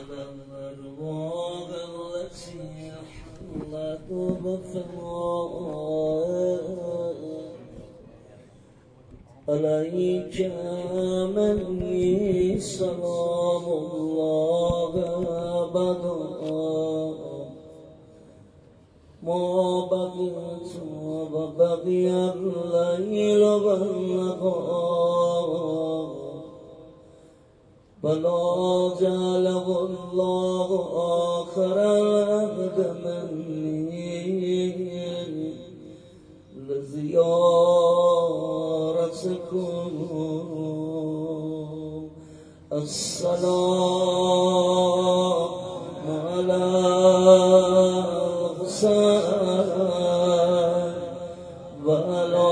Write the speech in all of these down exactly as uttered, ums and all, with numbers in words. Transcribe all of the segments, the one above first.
الأرواح التي حلت بفناء عليك مني سلام الله أبدا ما بقيت وبقي الليل والنهار بلا جعله الله آخر العهد مني لزيارتكم السلام على الحسين وعلى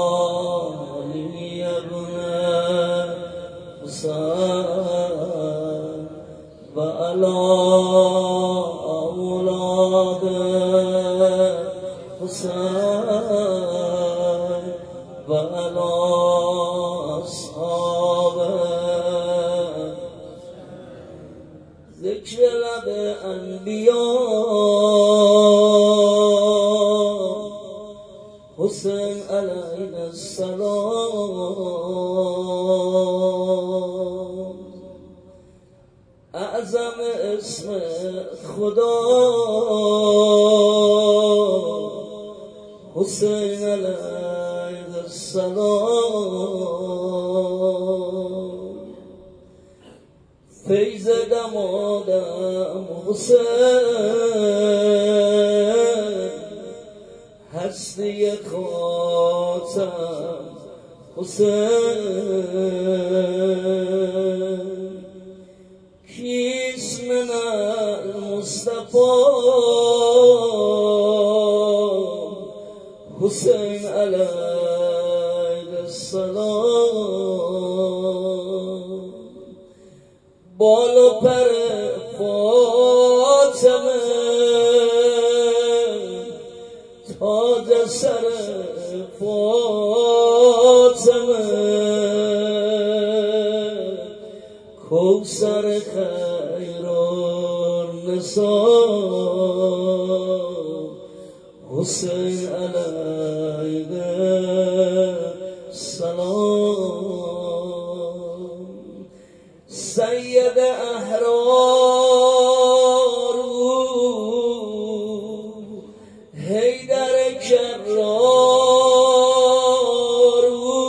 علي بن الحسين وعلى أولاد الحسين وعلى أصحابه ذكر لب أنبياء حسين عليه السلام اعظم اسم خدا حسین علیه السلام فیض دمادم حسین هستی خاتم حسین کیس من المصطفى حسین علیه السلام بال و پر فاطمه تاج سر فاطمه کوثر خیر النساء حسین علیه السلام سید احرار حیدر کرار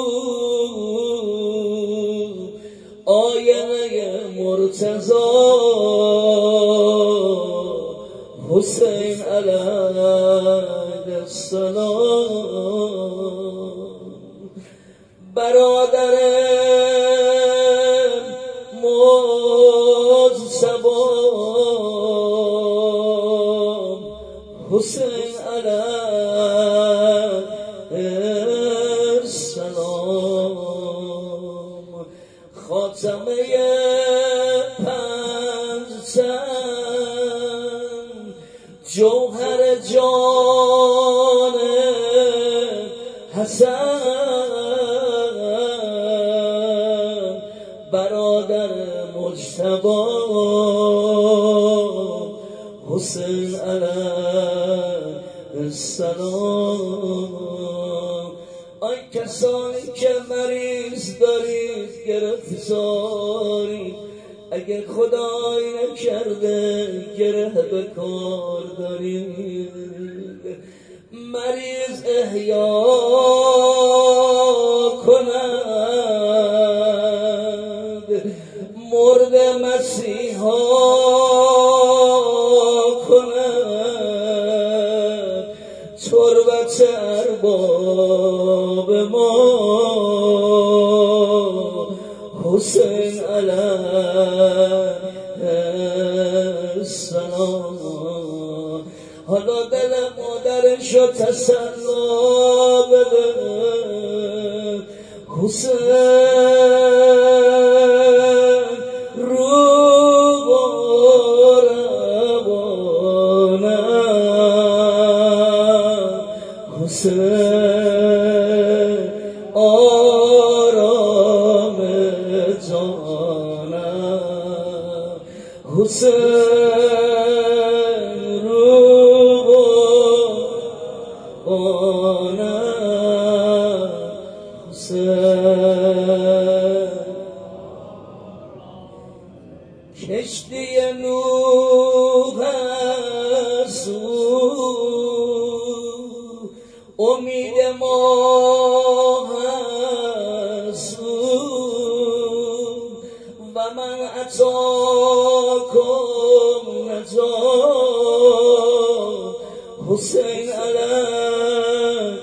آینه مرتضی حسین علیه السلام برادر مجتبی حسین علیه السلام خاتمه پنجتن جوهر جان حسن برادر مجتبی حسین علیه السلام آی کسانی که مریض دارید گرفتاری اگه خدای نکرده گره به کار دارید مریض احیا کند مرد مسیحا کند تربت ارباب ما حسین علیه السلام حالا دل مادرشو تسلا بده حسین رو روانه حسین آرام جانم حسین رو قرآنم حسین کشتی نوح است امید ما هست و من اتاکم نجا حسین علیه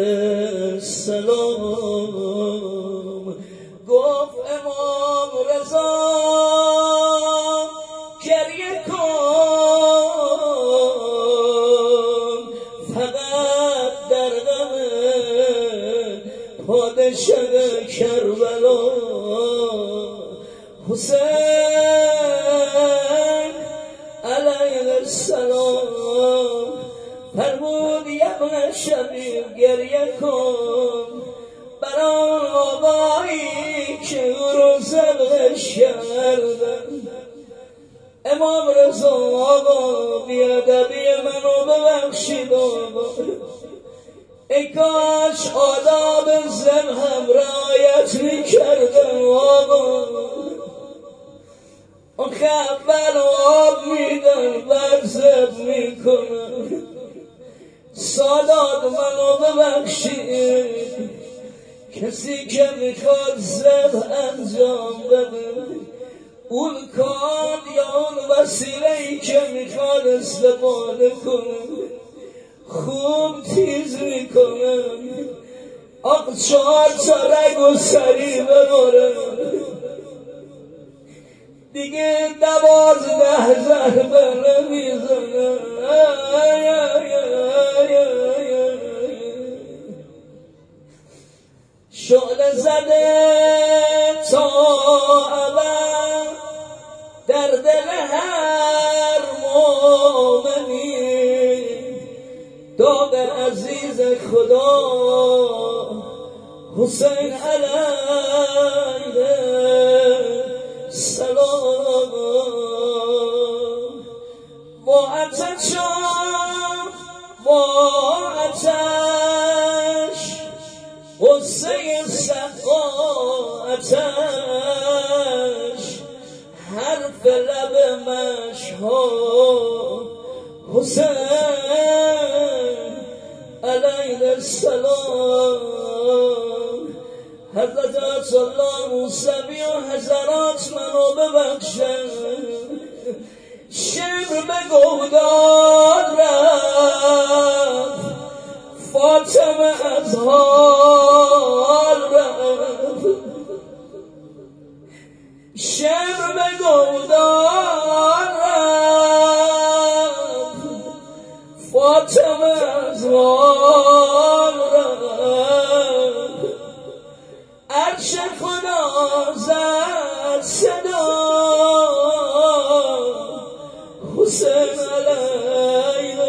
السلام گفت امام رضا گریه کن فقط در غم پادشاه کربلا حسین علیه السلام فرمود یبن شبیب گریه کن برای آقایی که او رو زبش کردن. امام رضا آقا بیادبی منو ببخشید آقا ای کاش آداب زبهم رعایت میکردم آقا آخه اول آب میدن بعد زب میکنن. سادات منو ببخشید کسی که میخواد زب انجام بده اون کار یا اون وسیله‌ای که میخواد استفاده کنه خوب تیز میکنه آق چهار تا رگ و سری بباره دیگه دوازده ضربه نمیزنه شعله زده تا ابد در دل هر مومنی داغ عزیز خدا حسین علیه السلام با آتش با آتش غصه سقاطش حرف لب مشهور حسین علیه السلام حضرت الله موسوی و حضرات منو ببخشن شبر به گودان رفت فاطمه از حال رفت شبر به گودان رفت فاطمه از حال رفت عرش خدا زد صدا حسین علیه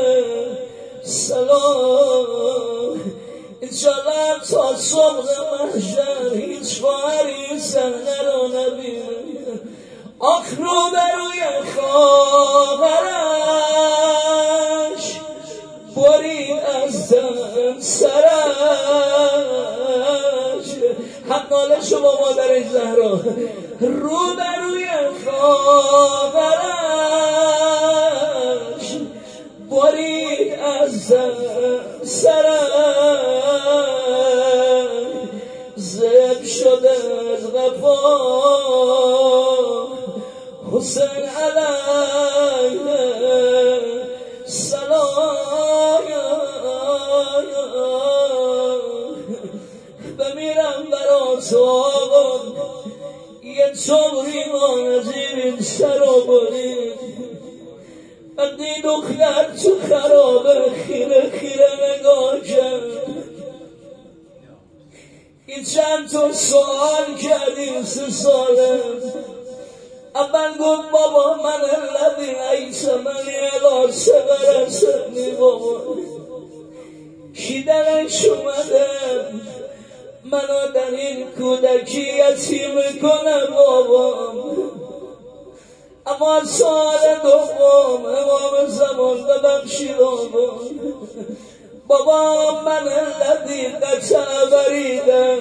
السلام انشالله تا صبح محشر هیچ خواهری صحنه رو نبینه آخ رو بروی خواهرش برید از دم سرش حق ناله شما مادر زهرا رو بروی خواهرش برید از دم سرش زب شده از غفا حسین علیه السلام بمیرم برا تو آقا یه طوری ما نجیبیم سر و برید وقتی دختر تو خرابه خیره خیره نگاه کرد این چند تا سوال کردیم سه ساله اول گفت بابا من الذی عیس من الی سبرسنی بابا کی درش اومده منو در این کودکی یتیم کنه بابا اما سال دوم امام زمان ببخشید بابا من الذی قد بریدم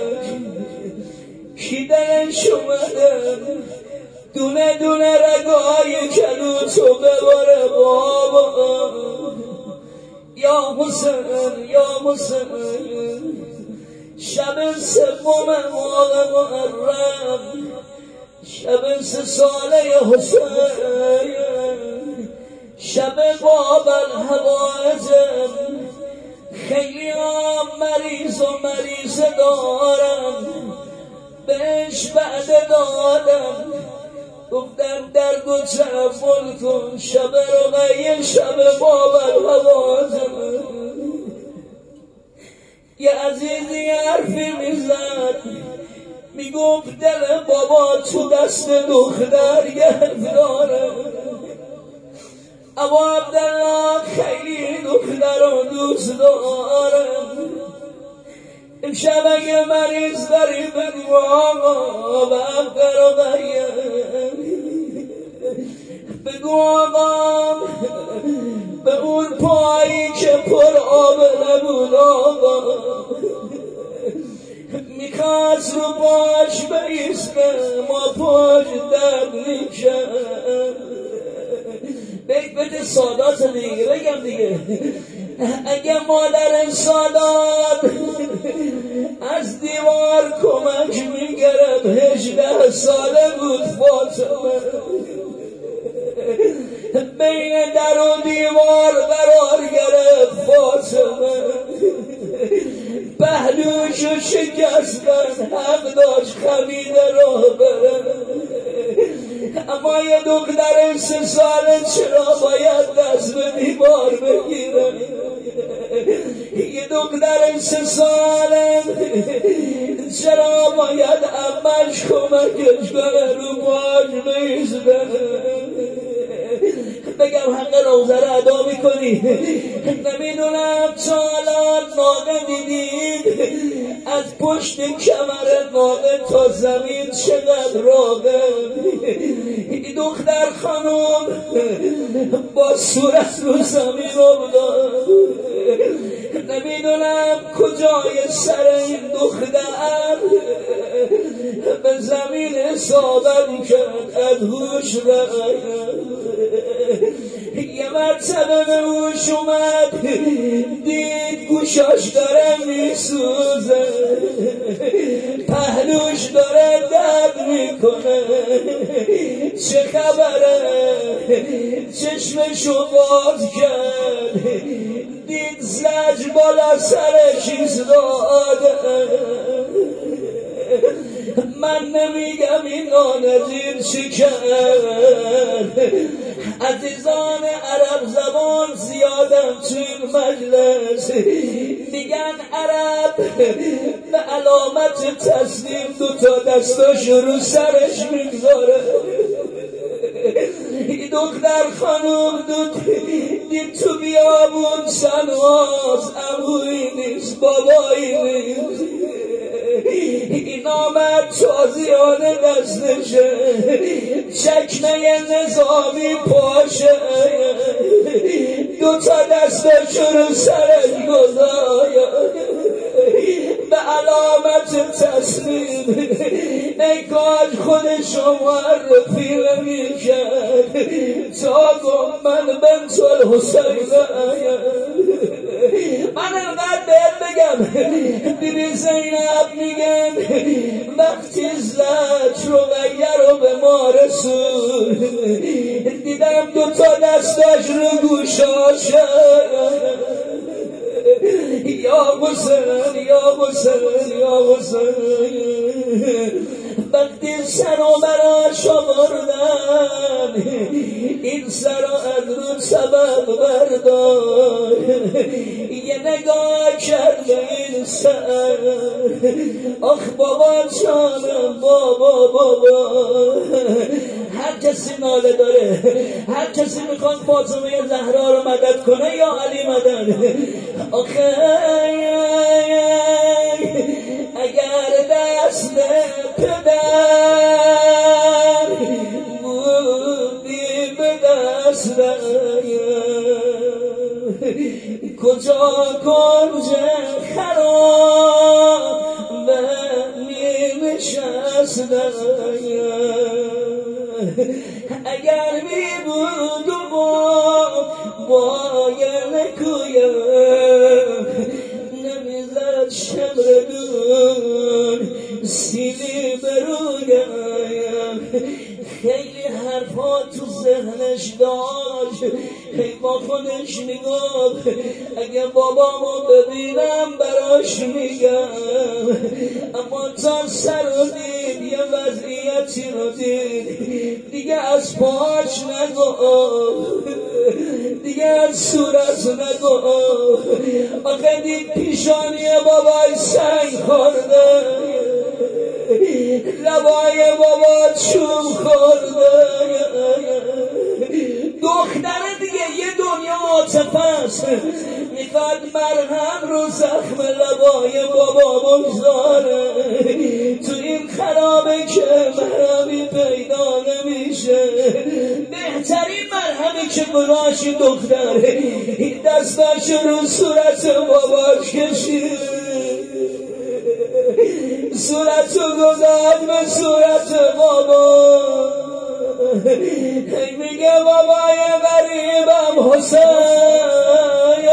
کیدن شمدم دونه دونه رگای کلوتو بباره بابا یا حسین یا حسین شب سوم ماه محرم شب سه ساله حسین شب باب الحوائجم خیلی ها مریض و مریض دارم بهش بعد دادم گفتم درد و تحمل کن شب رقیه شب باب الحوائجم یه عزیزی حرفی میزد میگفت دل بابا تو دست دختر گرفتاره ابا عبدالله خیلی دختر رو دوست دارم امشب اگه مریض داری بگو آقا به حق رقیه بگو آقا به اون پایی که پر آب نبود آقا میخواست رو پاش بیسته ما پاش درد میکن بگه بده سادات دیگه بگم دیگه اگه مادر سادات از دیوار کمک میگرم هجده ساله بود فاطمه بین در و دیوار قرار گرفت فاطمه پهلوشو شکستن حق داشت خمیده راه بره اما یه دختر سه ساله چرا باید دست به دیوار بگیره یه دختر سه ساله چرا باید امش کمکش کنه رو پاش بیسته بگم حق روزه رو ادا میکنی نمیدونم چالات ناقه دیدید از پشت کمر ناقه تا زمین چقدر راقه این دختر خانم با صورت رو زمین افتاد نمیدونم کجای سر این دختر به زمین اصابت کرد از هوش رفت یه مرتبه به هوش اومد دید گوشاش داره میسوزه پهلوش داره درد میکنه چه خبره چشمشو باز کرد دید زج بالا سرش ایستاده من نمیگم این نانظیر چی کرد عزیزان عرب زبان زیادم تو این مجلس میگن عرب به علامت تسلیم دو تا دستاش رو سرش میگذاره این دختر خانوم دید تو بیابون سنواز عمویی نیست بابایی نیست این آمد تازیانه دستشه چکمه نظامی پاشه دو تا دستش رو سرش گذاره به علامت تسلیم ای کاش خودشو معرفی نمی‌کرد تا گفت من بنت الحسین من انقدر بهت بگم بیبی زینب میگن وقتی زد رقیه رو به ما رسول دیدم دو تا دستش رو گوشاش یا حسین یا حسین یا حسین وقتی سر و براش آوردن این سر از رو سبب بردار یه نگاه کرده این سر آخ بابا جانم بابا بابا هر کسی ناله داره هر کسی میخواد فاطمه زهرا رو مدد کنه یا علی مدد آخه اگر دست پدر بودی کنج خراب می نشستم اگر می بود و با باید نکویم نمیزد شمردون سیلی برویم خیلی حرفا تو ذهنش داشت هی با خودش میگفت اگه بابامو ببینم براش میگم اما تا سر رو دید یه وضعیتی رو دید دیگه از پاش نگفت دیگه از صورت نگفت آخه دید پیشانی بابای سنگ خورده لبای بابا چوب خورده دختر دیگه یه دنیا عاطفه است میخواد مرهم رو زخم لبای بابا بگذاره تو این خرابه که مرهمی پیدا نمیشه بهترین مرهمی که گناهش دختر این دستاش رو صورت باباش کشید صورتو گذاشت به صورت بابا میگه بابای غریبم حسین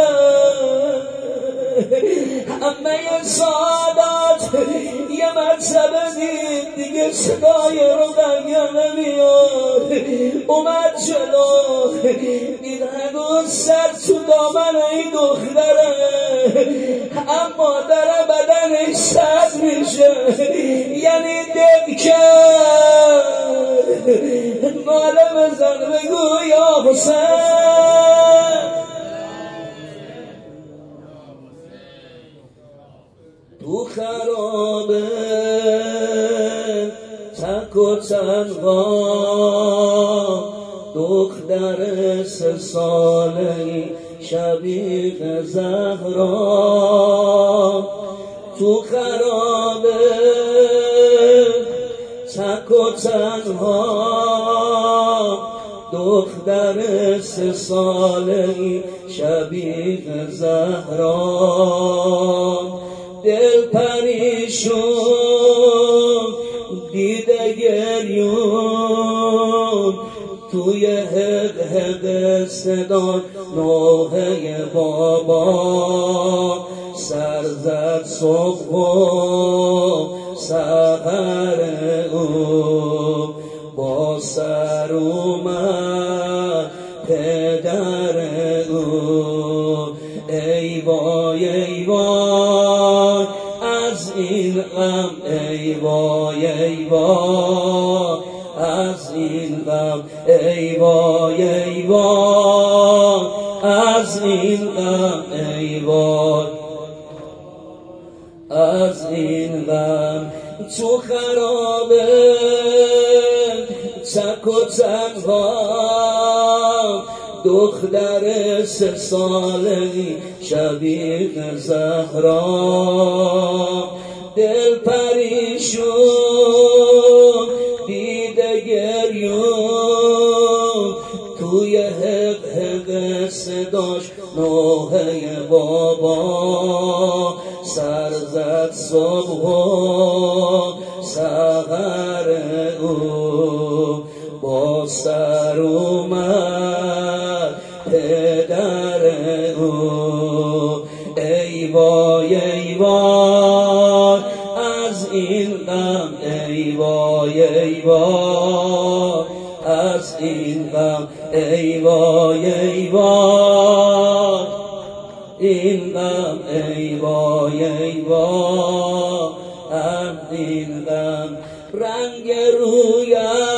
همه سعادت یه مرتبه دید دیگه صدای رو بگه نمیاد اومد جلو دید هنوز سر تو دامن این دختره اما در بدنش سرد میشه یعنی دل کرد ناله بزن بگو یا حسین تو خرابه تک و تنها دختر سه ساله شبیه زهرا تو خرابه تک و تنها دختر سه ساله شبیه زهرا دل پریشون دیده گریون توی حق حق صدا نوحه بابا سر زد صبح و سحر او با سر اومد پدر او ای وای ای وای از این غم ای وای ای وای از این غم ای وای ای وای از این غم ای وای از این غم تو خرابه تک و تنها دختر سه ساله‌ای شبیه زهرا دل پریشون دیده گریون توی حق حق صداش نوحه بابا سر زد صبح و سحر او با سر اومد پدر او ای وای ای وای از این غم ای وای ای وای از این غم ای وای ای وای این غم ای وای ای وای از این غم رنگ رویش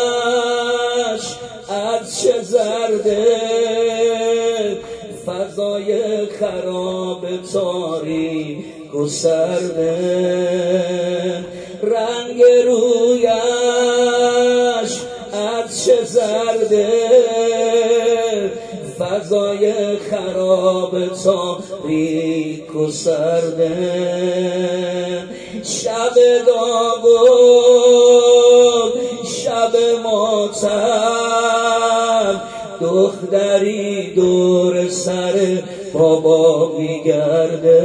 از چه زرده فضای خراب تاریک و سرده رنگ رویش از چه زرده فضای خراب تاریک و سرده شب داغون شب ماتم دختری دور سر بابا میگرده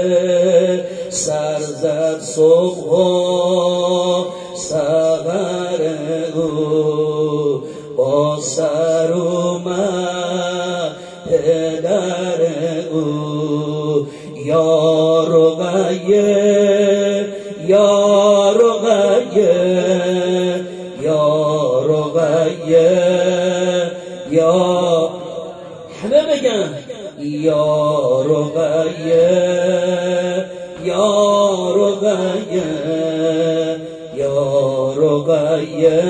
سر زد صبح و سحر او با سر اومد پدر او یا رقیه یا رقیه یا رقیه یا همه بگن یا رقیه یا رقیه یا رقیه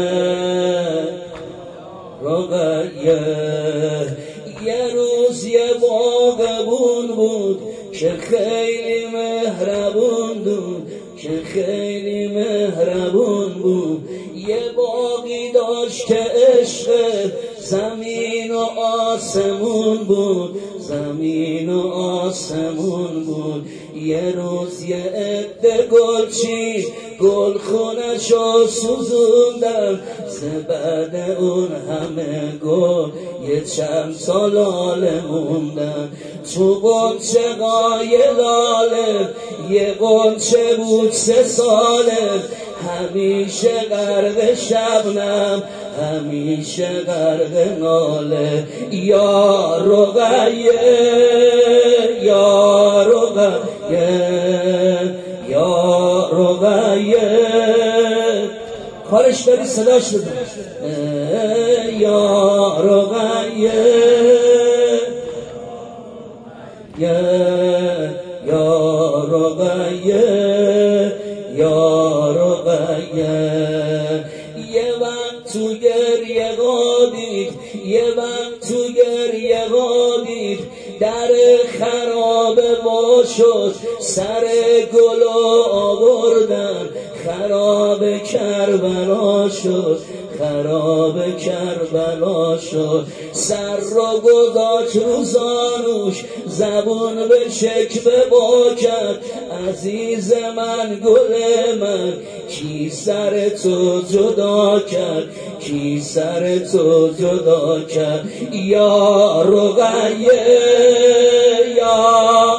رقیه یه روز یه باغبون بود که خیلی مهربون بود که خیلی مهربون بود یه باغی داشت که عشق زمین و آسمون بود زمین و آسمون بود یه روز یه عده گلچین گل خونشو سوزوندن بعد اون همه گل یه چند تا لاله موندن تو غنچه قای لاله یه غنچه بود سه ساله همیشه غرق شبنم همیشه غرق ناله یا رقیه یا رقیه یا رقیه کارش داری صداش بزن یا رقیه یا رقیه یا رقیه یه وقت تو گریه قادید یه وقت تو گریه قادید در خرابه با شد سر گلو آوردن خراب کربلا شد خراب کربلا شد سر را گذاشت رو زانوش زبون به شکوه با کرد عزیز من گل من کی سر تو جدا کرد کی سر تو جدا کرد یا رقیه یا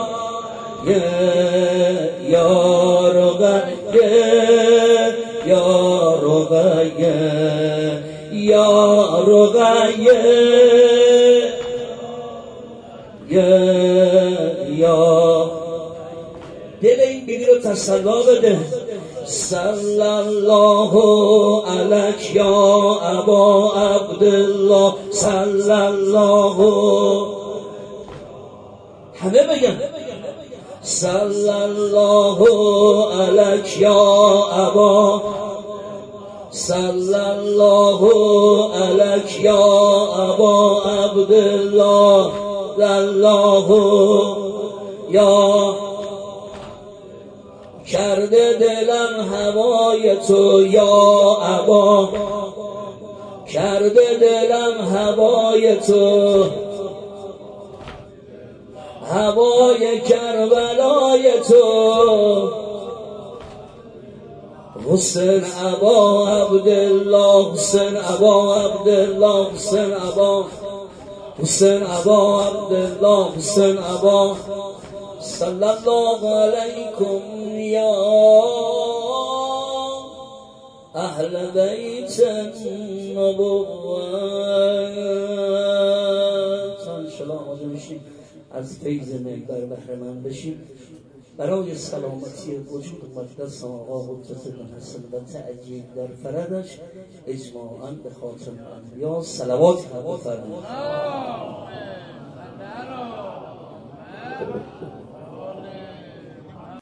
یا رقیه یا رقیه یا رقیه یا دل این بیبی رو تسلا بده صلی الله علیک یا ابا عبدالله صلی الله همه بگن صلی الله علیک یا ابا صلی الله علیک یا ابا عبدالله الله یا کرده دلم هوای تو یا ابا کرده دلم هوای تو هوای کربلای تو حسین ابا عبدالله حسین ابا عبدالله حسین ابا حسین ابا عبدالله حسین ابا صلی الله علیکم یا اهل بیت النبوة انشاءالله آماده بشیم از فیض مقدار بهره مند بشیم برای سلامتی وجود مقدس آقا حجت حسن و تعجیل در فردش اجماعاً به خاتم انبیا صلوات بفرمایید.